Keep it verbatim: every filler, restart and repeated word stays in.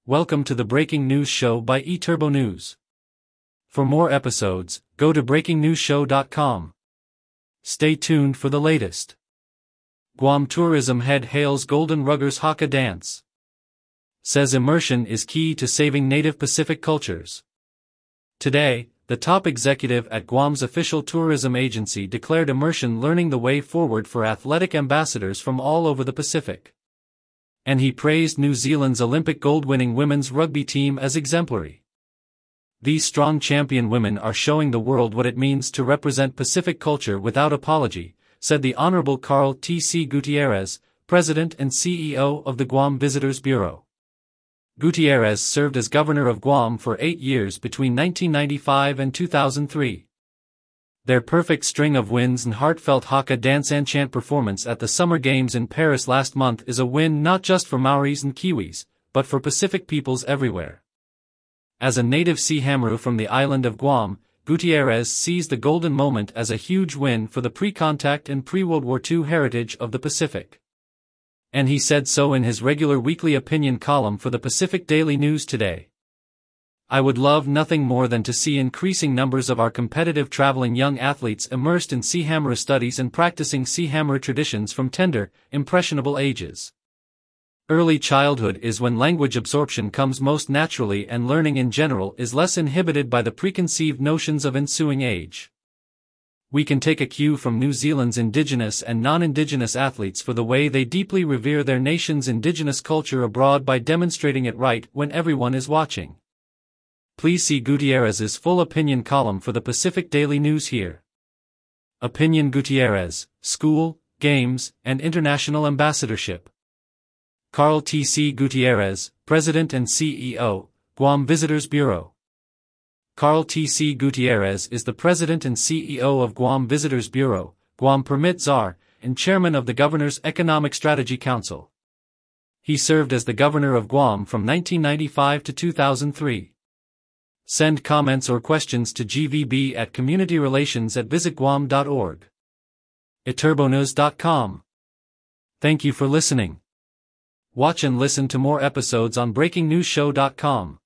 Welcome to the Breaking News Show by eTurbo News. For more episodes, go to breaking news show dot com. Stay tuned for the latest. Guam tourism head hails Golden Ruggers Haka dance. Says immersion is key to saving native Pacific cultures. Today, the top executive at Guam's official tourism agency declared immersion learning the way forward for athletic ambassadors from all over the Pacific. And he praised New Zealand's Olympic gold-winning women's rugby team as exemplary. These strong champion women are showing the world what it means to represent Pacific culture without apology, said the Honorable Carl T C Gutierrez, President and C E O of the Guam Visitors Bureau. Gutierrez served as governor of Guam for eight years between nineteen ninety-five and two thousand three. Their perfect string of wins and heartfelt Haka dance and chant performance at the Summer Games in Paris last month is a win not just for Maoris and Kiwis, but for Pacific peoples everywhere. As a native Sihamru from the island of Guam, Gutierrez sees the golden moment as a huge win for the pre-contact and pre-World War Two heritage of the Pacific. And he said so in his regular weekly opinion column for the Pacific Daily News today. I would love nothing more than to see increasing numbers of our competitive traveling young athletes immersed in Sihamru studies and practicing Sihamru traditions from tender, impressionable ages. Early childhood is when language absorption comes most naturally and learning in general is less inhibited by the preconceived notions of ensuing age. We can take a cue from New Zealand's indigenous and non-indigenous athletes for the way they deeply revere their nation's indigenous culture abroad by demonstrating it right when everyone is watching. Please see Gutierrez's full opinion column for the Pacific Daily News here. Opinion Gutierrez, School, Games, and International Ambassadorship. Carl T C Gutierrez, President and C E O, Guam Visitors Bureau. Carl T C Gutierrez is the President and C E O of Guam Visitors Bureau, Guam Permit Czar, and Chairman of the Governor's Economic Strategy Council. He served as the Governor of Guam from nineteen ninety-five to two thousand three. Send comments or questions to G V B at communityrelations at visit guam dot org. eturbo news dot com. Thank you for listening. Watch and listen to more episodes on breaking news show dot com.